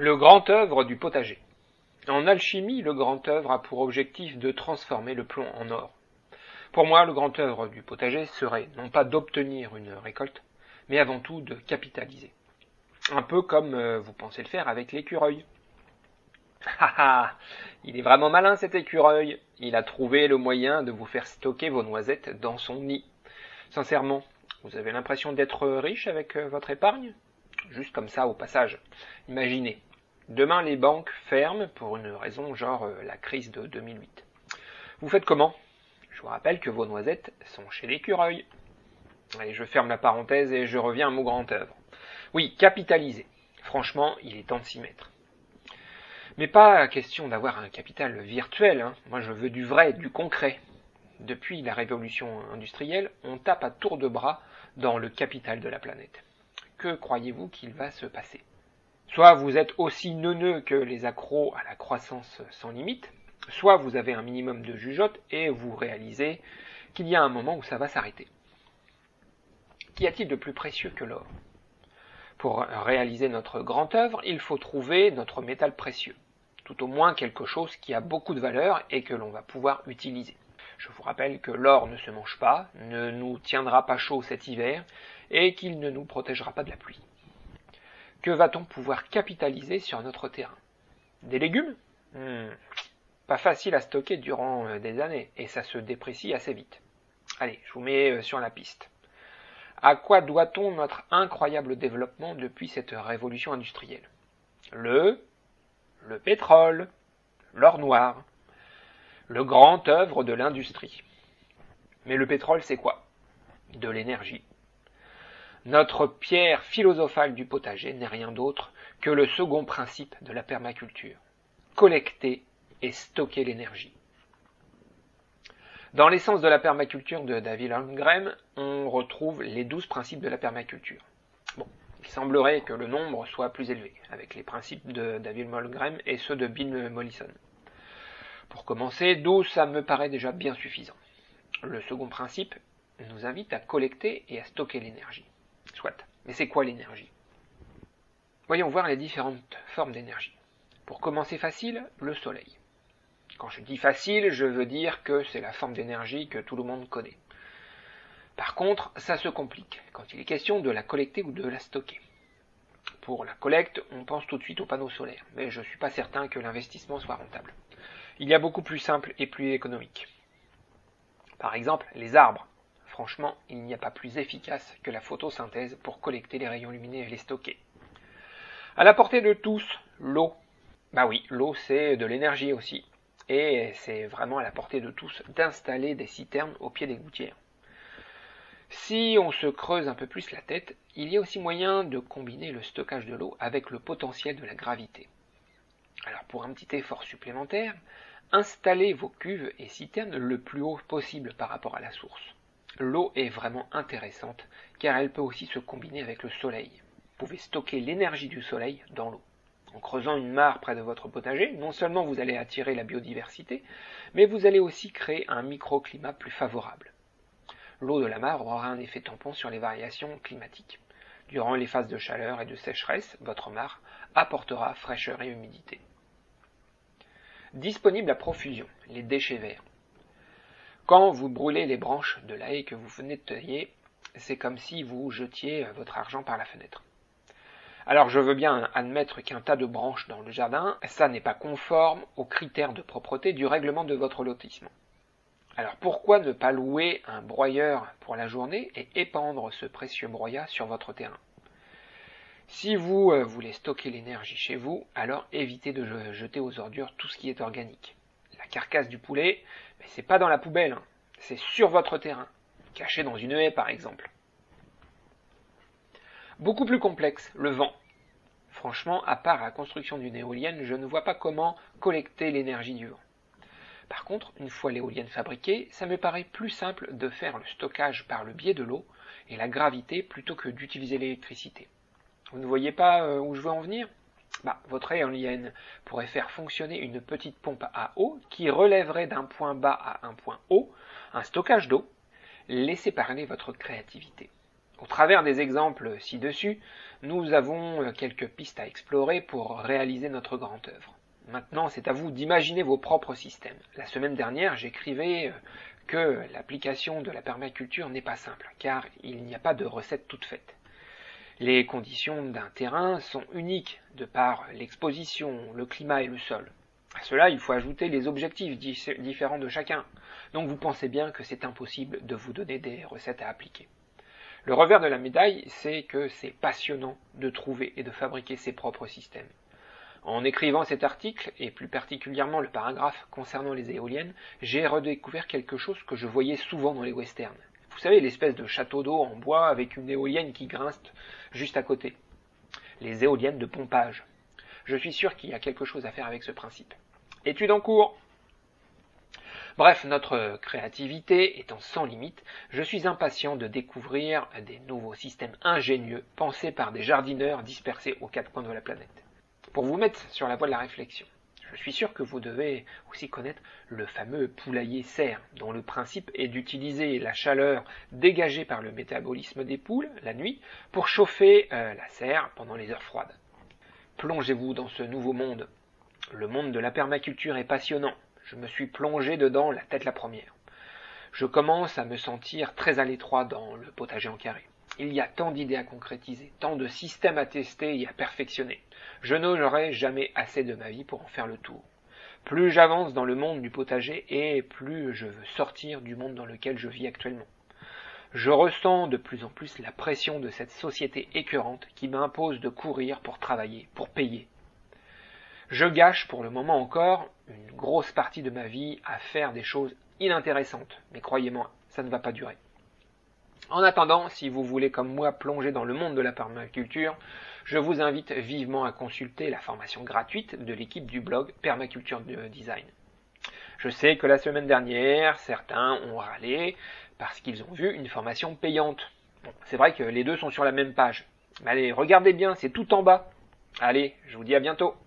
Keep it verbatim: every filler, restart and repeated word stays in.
Le grand œuvre du potager. En alchimie, le grand œuvre a pour objectif de transformer le plomb en or. Pour moi, le grand œuvre du potager serait non pas d'obtenir une récolte, mais avant tout de capitaliser. Un peu comme euh, vous pensez le faire avec l'écureuil. Ah ah, il est vraiment malin cet écureuil. Il a trouvé le moyen de vous faire stocker vos noisettes dans son nid. Sincèrement, vous avez l'impression d'être riche avec euh, votre épargne ? Juste comme ça au passage. Imaginez, demain les banques ferment pour une raison genre euh, la crise de deux mille huit. Vous faites comment ? Je vous rappelle que vos noisettes sont chez l'écureuil. Allez, je ferme la parenthèse et je reviens à mon grand œuvre. Oui, capitaliser. Franchement, il est temps de s'y mettre. Mais pas question d'avoir un capital virtuel, hein. Moi je veux du vrai, du concret. Depuis la révolution industrielle, on tape à tour de bras dans le capital de la planète. Que croyez-vous qu'il va se passer ? Soit vous êtes aussi neuneux que les accros à la croissance sans limite, soit vous avez un minimum de jugeote et vous réalisez qu'il y a un moment où ça va s'arrêter. Qu'y a-t-il de plus précieux que l'or ? Pour réaliser notre grande œuvre, il faut trouver notre métal précieux, tout au moins quelque chose qui a beaucoup de valeur et que l'on va pouvoir utiliser. Je vous rappelle que l'or ne se mange pas, ne nous tiendra pas chaud cet hiver et qu'il ne nous protégera pas de la pluie. Que va-t-on pouvoir capitaliser sur notre terrain ? Des légumes ? hmm, Pas facile à stocker durant des années et ça se déprécie assez vite. Allez, je vous mets sur la piste. À quoi doit-on notre incroyable développement depuis cette révolution industrielle ? Le, le pétrole, l'or noir, le grand œuvre de l'industrie. Mais le pétrole, c'est quoi ? De l'énergie. Notre pierre philosophale du potager n'est rien d'autre que le second principe de la permaculture. Collecter et stocker l'énergie. Dans l'essence de la permaculture de David Holmgren, on retrouve les douze principes de la permaculture. Bon, il semblerait que le nombre soit plus élevé, avec les principes de David Holmgren et ceux de Bill Mollison. Pour commencer, douze, ça me paraît déjà bien suffisant. Le second principe nous invite à collecter et à stocker l'énergie. Soit. Mais c'est quoi l'énergie ? Voyons voir les différentes formes d'énergie. Pour commencer facile, le soleil. Quand je dis facile, je veux dire que c'est la forme d'énergie que tout le monde connaît. Par contre, ça se complique quand il est question de la collecter ou de la stocker. Pour la collecte, on pense tout de suite aux panneaux solaires, mais je ne suis pas certain que l'investissement soit rentable. Il y a beaucoup plus simple et plus économique. Par exemple, les arbres. Franchement, il n'y a pas plus efficace que la photosynthèse pour collecter les rayons lumineux et les stocker. À la portée de tous, l'eau. Bah oui, l'eau c'est de l'énergie aussi. Et c'est vraiment à la portée de tous d'installer des citernes au pied des gouttières. Si on se creuse un peu plus la tête, il y a aussi moyen de combiner le stockage de l'eau avec le potentiel de la gravité. Alors pour un petit effort supplémentaire, installez vos cuves et citernes le plus haut possible par rapport à la source. L'eau est vraiment intéressante car elle peut aussi se combiner avec le soleil. Vous pouvez stocker l'énergie du soleil dans l'eau. En creusant une mare près de votre potager, non seulement vous allez attirer la biodiversité, mais vous allez aussi créer un microclimat plus favorable. L'eau de la mare aura un effet tampon sur les variations climatiques. Durant les phases de chaleur et de sécheresse, votre mare apportera fraîcheur et humidité. Disponible à profusion, les déchets verts. Quand vous brûlez les branches de la haie que vous venez de tailler, c'est comme si vous jetiez votre argent par la fenêtre. Alors je veux bien admettre qu'un tas de branches dans le jardin, ça n'est pas conforme aux critères de propreté du règlement de votre lotissement. Alors pourquoi ne pas louer un broyeur pour la journée et épandre ce précieux broyat sur votre terrain ? Si vous euh, voulez stocker l'énergie chez vous, alors évitez de jeter aux ordures tout ce qui est organique. La carcasse du poulet, mais c'est pas dans la poubelle, hein, c'est sur votre terrain, caché dans une haie par exemple. Beaucoup plus complexe, le vent. Franchement, à part la construction d'une éolienne, je ne vois pas comment collecter l'énergie du vent. Par contre, une fois l'éolienne fabriquée, ça me paraît plus simple de faire le stockage par le biais de l'eau et la gravité plutôt que d'utiliser l'électricité. Vous ne voyez pas euh, où je veux en venir ? Bah, votre éolienne pourrait faire fonctionner une petite pompe à eau qui relèverait d'un point bas à un point haut un stockage d'eau. Laissez parler votre créativité. Au travers des exemples ci-dessus, nous avons quelques pistes à explorer pour réaliser notre grande œuvre. Maintenant, c'est à vous d'imaginer vos propres systèmes. La semaine dernière, j'écrivais que l'application de la permaculture n'est pas simple, car il n'y a pas de recette toute faite. Les conditions d'un terrain sont uniques de par l'exposition, le climat et le sol. À cela, il faut ajouter les objectifs différents de chacun. Donc vous pensez bien que c'est impossible de vous donner des recettes à appliquer. Le revers de la médaille, c'est que c'est passionnant de trouver et de fabriquer ses propres systèmes. En écrivant cet article, et plus particulièrement le paragraphe concernant les éoliennes, j'ai redécouvert quelque chose que je voyais souvent dans les westerns. Vous savez, l'espèce de château d'eau en bois avec une éolienne qui grince juste à côté. Les éoliennes de pompage. Je suis sûr qu'il y a quelque chose à faire avec ce principe. Étude en cours. Bref, notre créativité étant sans limite, je suis impatient de découvrir des nouveaux systèmes ingénieux pensés par des jardineurs dispersés aux quatre coins de la planète. Pour vous mettre sur la voie de la réflexion, je suis sûr que vous devez aussi connaître le fameux poulailler serre, dont le principe est d'utiliser la chaleur dégagée par le métabolisme des poules, la nuit, pour chauffer euh, la serre pendant les heures froides. Plongez-vous dans ce nouveau monde. Le monde de la permaculture est passionnant. Je me suis plongé dedans la tête la première. Je commence à me sentir très à l'étroit dans le potager en carré. Il y a tant d'idées à concrétiser, tant de systèmes à tester et à perfectionner. Je n'aurai jamais assez de ma vie pour en faire le tour. Plus j'avance dans le monde du potager et plus je veux sortir du monde dans lequel je vis actuellement. Je ressens de plus en plus la pression de cette société écœurante qui m'impose de courir pour travailler, pour payer. Je gâche pour le moment encore une grosse partie de ma vie à faire des choses inintéressantes, mais croyez-moi, ça ne va pas durer. En attendant, si vous voulez comme moi plonger dans le monde de la permaculture, je vous invite vivement à consulter la formation gratuite de l'équipe du blog Permaculture Design. Je sais que la semaine dernière, certains ont râlé parce qu'ils ont vu une formation payante. Bon, c'est vrai que les deux sont sur la même page. Mais allez, regardez bien, c'est tout en bas. Allez, je vous dis à bientôt.